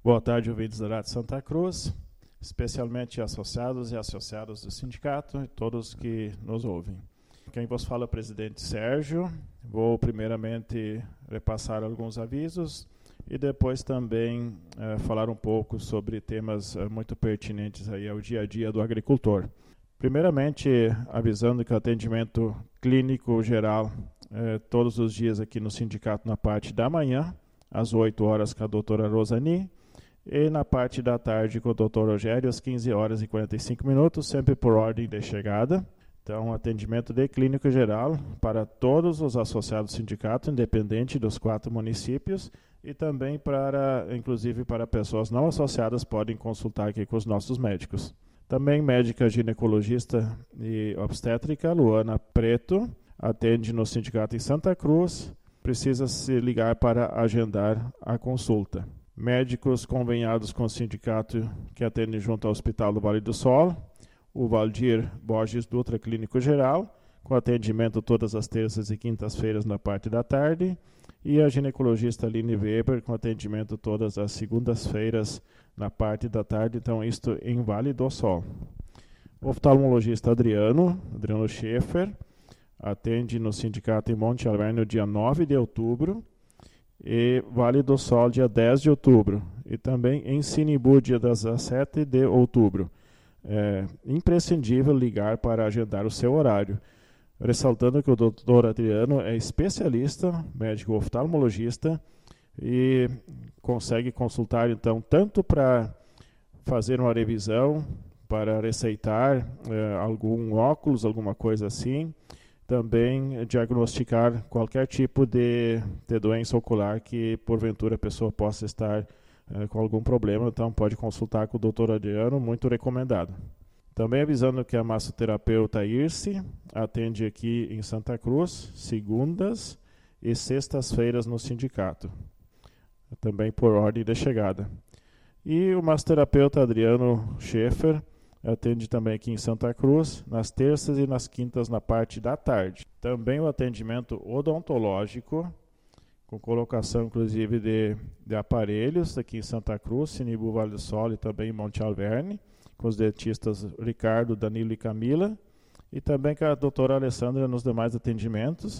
Boa tarde, ouvintes da Rádio Santa Cruz, especialmente associados e associadas do sindicato e todos que nos ouvem. Quem vos fala é o presidente Sérgio. Vou primeiramente repassar alguns avisos e depois também falar um pouco sobre temas muito pertinentes aí ao dia a dia do agricultor. Primeiramente, avisando que o atendimento clínico geral todos os dias aqui no sindicato na parte da manhã, às 8 horas com a doutora Rosani, e na parte da tarde com o Dr. Rogério, às 15 horas e 45 minutos, sempre por ordem de chegada. Então, atendimento de clínico geral para todos os associados do sindicato, independente dos 4 municípios, e também inclusive para pessoas não associadas, podem consultar aqui com os nossos médicos. Também médica ginecologista e obstétrica, Luana Preto, atende no sindicato em Santa Cruz, precisa se ligar para agendar a consulta. Médicos conveniados com o sindicato que atendem junto ao Hospital do Vale do Sol, o Valdir Borges Dutra, clínico geral, com atendimento todas as terças e quintas-feiras na parte da tarde, e a ginecologista Aline Weber, com atendimento todas as segundas-feiras na parte da tarde, então isto em Vale do Sol. O oftalmologista Adriano Schaefer, atende no sindicato em Monte Alverne no dia 9 de outubro, e Vale do Sol dia 10 de outubro, e também em Sinibu dia 17 de outubro. É imprescindível ligar para agendar o seu horário. Ressaltando que o Dr. Adriano é especialista, médico oftalmologista, e consegue consultar então tanto para fazer uma revisão, para receitar algum óculos, alguma coisa assim, também diagnosticar qualquer tipo de doença ocular que porventura a pessoa possa estar com algum problema, então pode consultar com o Dr. Adriano, muito recomendado. Também avisando que a massoterapeuta Irce atende aqui em Santa Cruz, segundas e sextas-feiras no sindicato, também por ordem de chegada. E o massoterapeuta Adriano Schaefer atende também aqui em Santa Cruz, nas terças e nas quintas na parte da tarde. Também o atendimento odontológico, com colocação inclusive de aparelhos aqui em Santa Cruz, Sinibu, Vale do Sol e também em Monte Alverne, com os dentistas Ricardo, Danilo e Camila, e também com a doutora Alessandra nos demais atendimentos.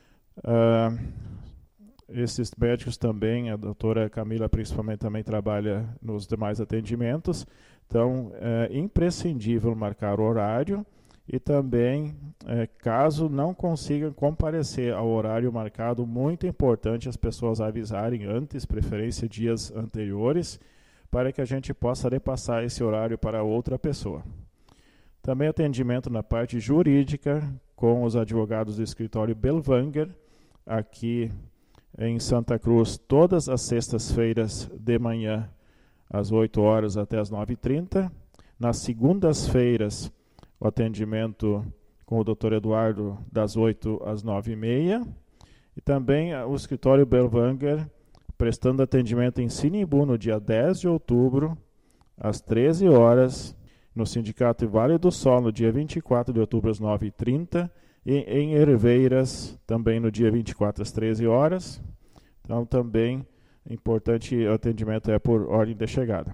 Esses médicos também, a doutora Camila principalmente também trabalha nos demais atendimentos, então é imprescindível marcar o horário e também, caso não consigam comparecer ao horário marcado, muito importante as pessoas avisarem antes, preferência dias anteriores, para que a gente possa repassar esse horário para outra pessoa. Também atendimento na parte jurídica com os advogados do escritório Belvanger, aqui em Santa Cruz, todas as sextas-feiras de manhã, às 8 horas até às 9h30. Nas segundas-feiras, o atendimento com o Dr. Eduardo, das 8 às 9h30. E também o escritório Belvanger, prestando atendimento em Sinibu, no dia 10 de outubro, às 13 horas. No Sindicato Vale do Sol, no dia 24 de outubro, às 9h30. E em Herveiras, também no dia 24, às 13 horas. Então, também importante, o atendimento é por ordem de chegada.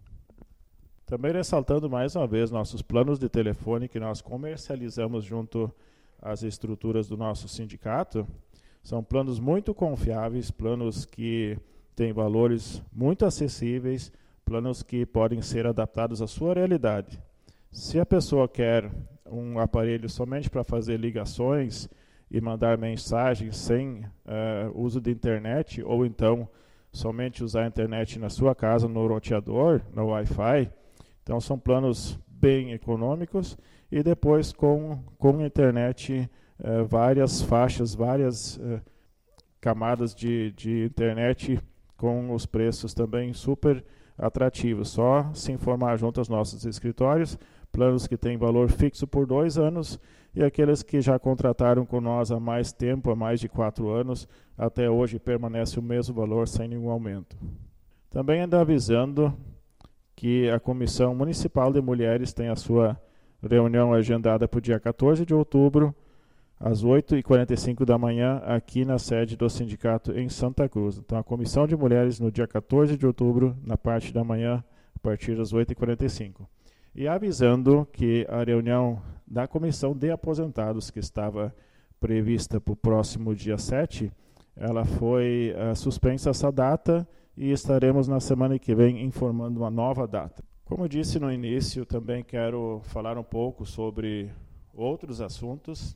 Também ressaltando mais uma vez nossos planos de telefone que nós comercializamos junto às estruturas do nosso sindicato. São planos muito confiáveis, planos que têm valores muito acessíveis, planos que podem ser adaptados à sua realidade. Se a pessoa quer um aparelho somente para fazer ligações e mandar mensagens sem uso de internet, ou então somente usar a internet na sua casa, no roteador, no Wi-Fi, então são planos bem econômicos, e depois com internet, várias faixas, várias camadas de internet com os preços também super atrativos. Só se informar junto aos nossos escritórios, planos que têm valor fixo por 2 anos, e aqueles que já contrataram com nós há mais tempo, há mais de 4 anos, até hoje permanece o mesmo valor sem nenhum aumento. Também ainda avisando que a Comissão Municipal de Mulheres tem a sua reunião agendada para o dia 14 de outubro, às 8h45 da manhã, aqui na sede do sindicato em Santa Cruz. Então, a Comissão de Mulheres, no dia 14 de outubro, na parte da manhã, a partir das 8h45. E avisando que a reunião da Comissão de Aposentados, que estava prevista para o próximo dia 7, ela foi suspensa essa data e estaremos na semana que vem informando uma nova data. Como eu disse no início, também quero falar um pouco sobre outros assuntos.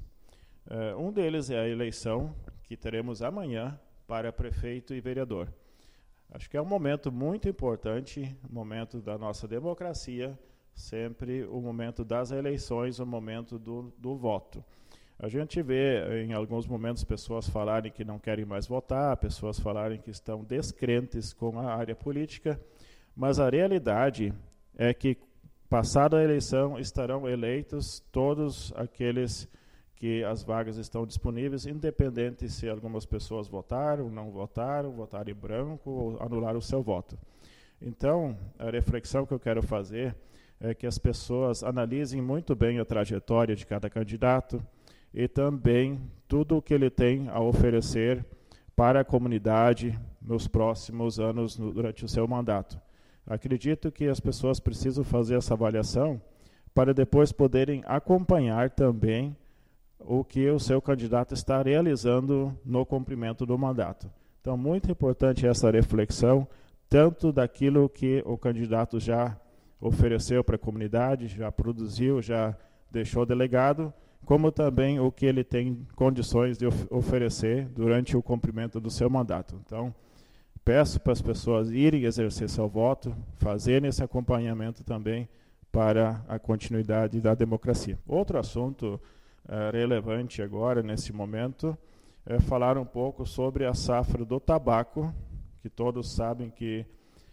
Um deles é a eleição que teremos amanhã para prefeito e vereador. Acho que é um momento muito importante, momento da nossa democracia, sempre o momento das eleições, o momento do voto. A gente vê em alguns momentos pessoas falarem que não querem mais votar, pessoas falarem que estão descrentes com a área política, mas a realidade é que, passada a eleição, estarão eleitos todos aqueles que as vagas estão disponíveis, independente se algumas pessoas votaram, não votaram, votaram em branco ou anularam o seu voto. Então, a reflexão que eu quero fazer é que as pessoas analisem muito bem a trajetória de cada candidato e também tudo o que ele tem a oferecer para a comunidade nos próximos anos, durante o seu mandato. Acredito que as pessoas precisam fazer essa avaliação para depois poderem acompanhar também o que o seu candidato está realizando no cumprimento do mandato. Então, muito importante essa reflexão, tanto daquilo que o candidato já ofereceu para a comunidade, já produziu, já deixou delegado, como também o que ele tem condições de oferecer durante o cumprimento do seu mandato. Então, peço para as pessoas irem exercer seu voto, fazerem esse acompanhamento também para a continuidade da democracia. Outro assunto relevante agora, nesse momento, é falar um pouco sobre a safra do tabaco, que todos sabem que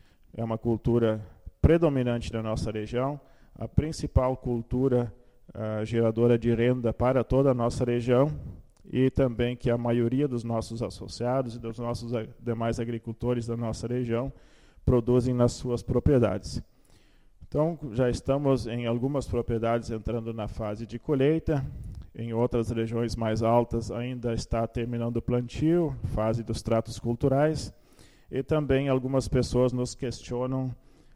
é uma cultura predominante da nossa região, a principal cultura geradora de renda para toda a nossa região, e também que a maioria dos nossos associados e dos nossos demais agricultores da nossa região produzem nas suas propriedades. Então, já estamos em algumas propriedades entrando na fase de colheita, em outras regiões mais altas ainda está terminando o plantio, fase dos tratos culturais, e também algumas pessoas nos questionam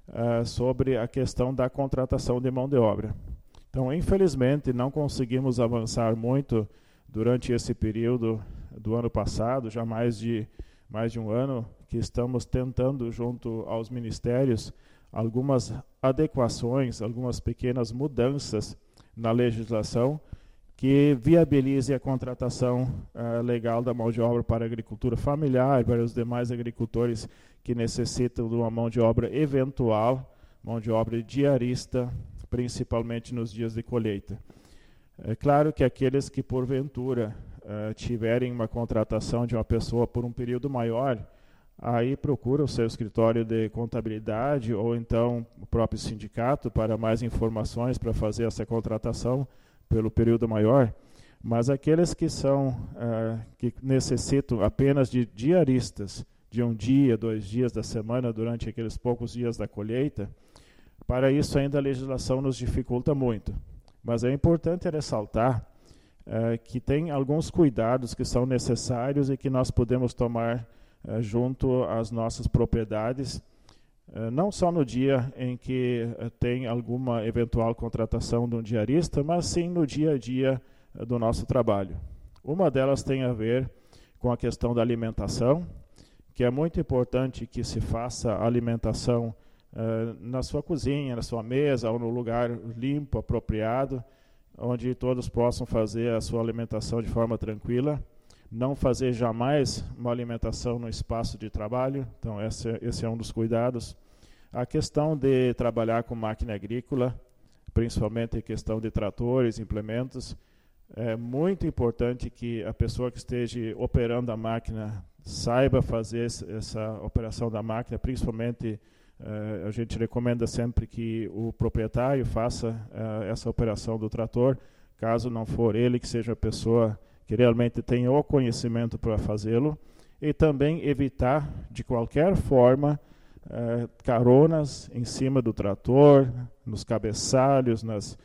sobre a questão da contratação de mão de obra. Então, infelizmente, não conseguimos avançar muito durante esse período do ano passado, já mais de um ano, que estamos tentando, junto aos ministérios, algumas adequações, algumas pequenas mudanças na legislação que viabilize a contratação legal da mão de obra para a agricultura familiar, para os demais agricultores que necessitam de uma mão de obra eventual, mão de obra diarista, principalmente nos dias de colheita. É claro que aqueles que, porventura, tiverem uma contratação de uma pessoa por um período maior, aí procura o seu escritório de contabilidade ou então o próprio sindicato para mais informações para fazer essa contratação pelo período maior. Mas aqueles que que necessitam apenas de diaristas, de um dia, 2 dias da semana, durante aqueles poucos dias da colheita, para isso ainda a legislação nos dificulta muito. Mas é importante ressaltar que tem alguns cuidados que são necessários e que nós podemos tomar junto às nossas propriedades, não só no dia em que tem alguma eventual contratação de um diarista, mas sim no dia a dia do nosso trabalho. Uma delas tem a ver com a questão da alimentação, que é muito importante que se faça a alimentação na sua cozinha, na sua mesa, ou no lugar limpo, apropriado, onde todos possam fazer a sua alimentação de forma tranquila. Não fazer jamais uma alimentação no espaço de trabalho, então esse é um dos cuidados. A questão de trabalhar com máquina agrícola, principalmente a questão de tratores, implementos, é muito importante que a pessoa que esteja operando a máquina saiba fazer essa operação da máquina, principalmente a gente recomenda sempre que o proprietário faça essa operação do trator, caso não for ele que seja a pessoa que realmente tenha o conhecimento para fazê-lo, e também evitar, de qualquer forma, caronas em cima do trator, nos cabeçalhos,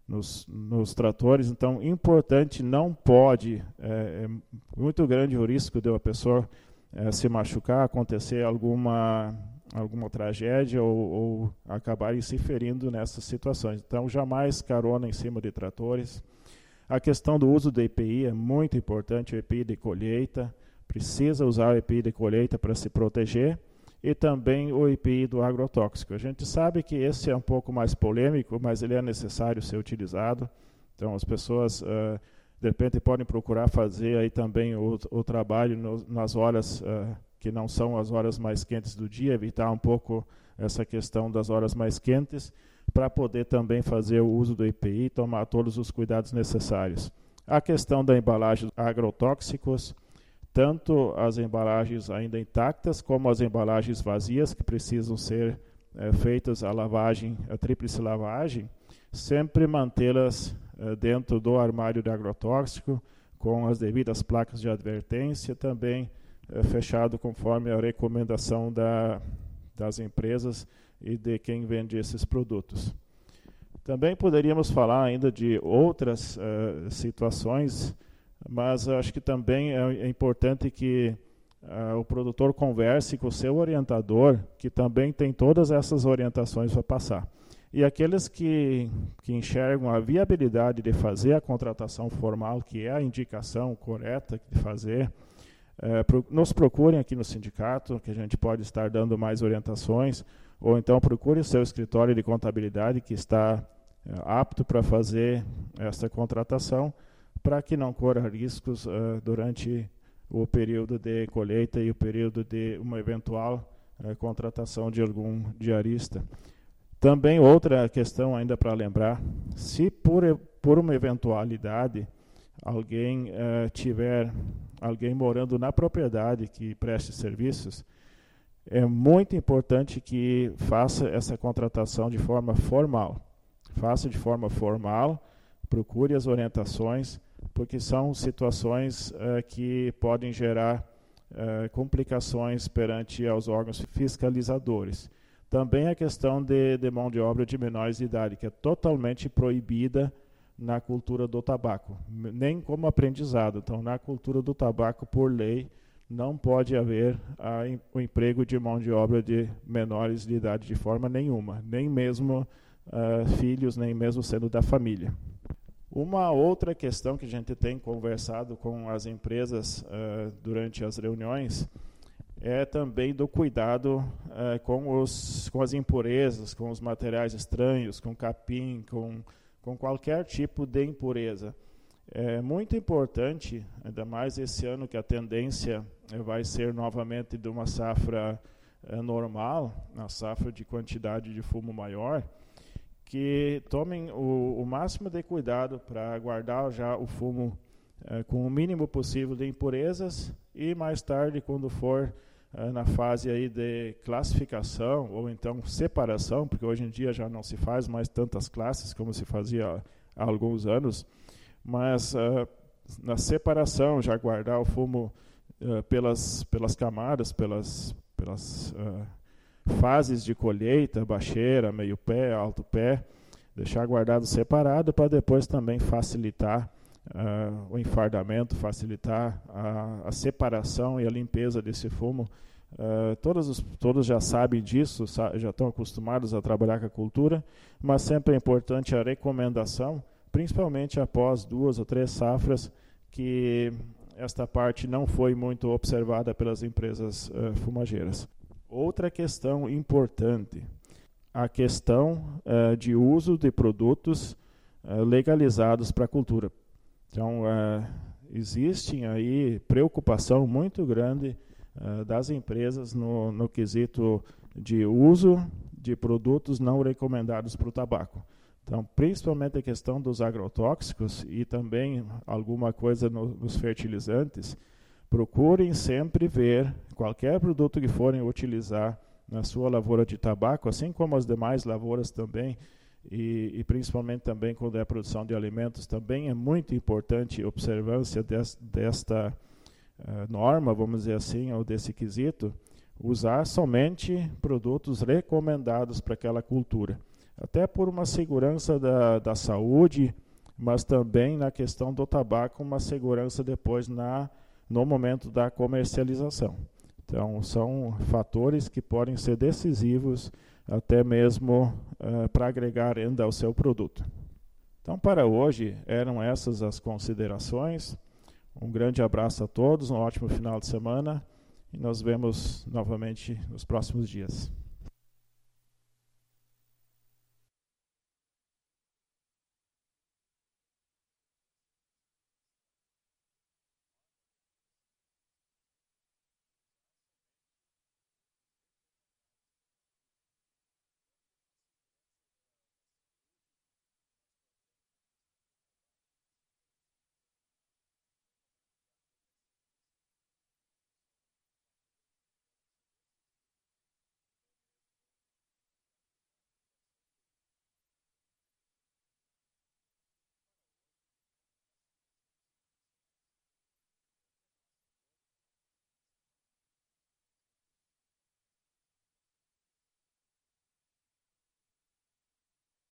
nos tratores. Então, importante, não pode, é muito grande o risco de uma pessoa se machucar, acontecer alguma tragédia ou acabarem se ferindo nessas situações. Então, jamais carona em cima de tratores. A questão do uso do EPI é muito importante, o EPI de colheita, precisa usar o EPI de colheita para se proteger, e também o EPI do agrotóxico. A gente sabe que esse é um pouco mais polêmico, mas ele é necessário ser utilizado. Então, as pessoas, de repente, podem procurar fazer aí também o trabalho nas horas que não são as horas mais quentes do dia, evitar um pouco essa questão das horas mais quentes, para poder também fazer o uso do EPI e tomar todos os cuidados necessários. A questão da embalagem agrotóxicos, tanto as embalagens ainda intactas, como as embalagens vazias, que precisam ser feitas a tríplice lavagem, sempre mantê-las dentro do armário de agrotóxico, com as devidas placas de advertência, também fechado conforme a recomendação das empresas e de quem vende esses produtos. Também poderíamos falar ainda de outras situações, mas acho que também é importante que o produtor converse com o seu orientador, que também tem todas essas orientações para passar. E aqueles que enxergam a viabilidade de fazer a contratação formal, que é a indicação correta de fazer, nos procurem aqui no sindicato, que a gente pode estar dando mais orientações, ou então procure o seu escritório de contabilidade, que está apto para fazer essa contratação, para que não corra riscos durante o período de colheita e o período de uma eventual contratação de algum diarista. Também outra questão ainda para lembrar, se por uma eventualidade alguém tiver alguém morando na propriedade que preste serviços, é muito importante que faça essa contratação de forma formal. Faça de forma formal, procure as orientações, porque são situações que podem gerar complicações perante aos órgãos fiscalizadores. Também a questão de mão de obra de menores de idade, que é totalmente proibida na cultura do tabaco, nem como aprendizado. Então, na cultura do tabaco, por lei, não pode haver o emprego de mão de obra de menores de idade de forma nenhuma, nem mesmo filhos, nem mesmo sendo da família. Uma outra questão que a gente tem conversado com as empresas durante as reuniões é também do cuidado com as impurezas, com os materiais estranhos, com capim, com qualquer tipo de impureza. É muito importante, ainda mais esse ano que a tendência vai ser novamente de uma safra normal, uma safra de quantidade de fumo maior, que tomem o máximo de cuidado para guardar já o fumo com o mínimo possível de impurezas, e mais tarde, quando for na fase aí de classificação ou então separação, porque hoje em dia já não se faz mais tantas classes como se fazia há alguns anos, mas na separação já guardar o fumo pelas camadas, pelas fases de colheita, baixeira, meio pé, alto pé, deixar guardado separado para depois também facilitar o enfardamento, facilitar a separação e a limpeza desse fumo. Todos já sabem disso, já estão acostumados a trabalhar com a cultura, mas sempre é importante a recomendação, principalmente após 2 ou 3 safras, que esta parte não foi muito observada pelas empresas fumageiras. Outra questão importante, a questão de uso de produtos legalizados para a cultura. Então, existe aí preocupação muito grande das empresas no quesito de uso de produtos não recomendados para o tabaco. Então, principalmente a questão dos agrotóxicos e também alguma coisa nos fertilizantes, procurem sempre ver qualquer produto que forem utilizar na sua lavoura de tabaco, assim como as demais lavouras também, e principalmente também quando é a produção de alimentos, também é muito importante a observância desta norma, vamos dizer assim, ou desse quesito, usar somente produtos recomendados para aquela cultura. até por uma segurança da saúde, mas também na questão do tabaco, uma segurança depois no momento da comercialização. Então, são fatores que podem ser decisivos até mesmo para agregar renda ao seu produto. Então, para hoje, eram essas as considerações. Um grande abraço a todos, um ótimo final de semana e nos vemos novamente nos próximos dias.